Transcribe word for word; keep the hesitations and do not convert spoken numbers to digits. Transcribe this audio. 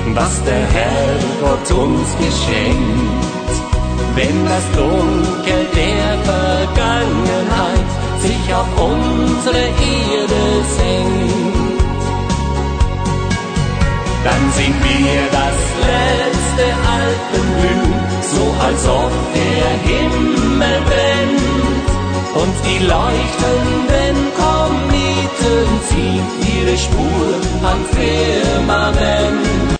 was der Herrgott uns geschenkt. Wenn das Dunkel der Vergangenheit sich auf unsere Erde senkt, dann sehen wir das letzte Alpenglühen, so als ob der Himmel brennt und die leuchtenden Kometen ziehen ihre Spur am Firmament.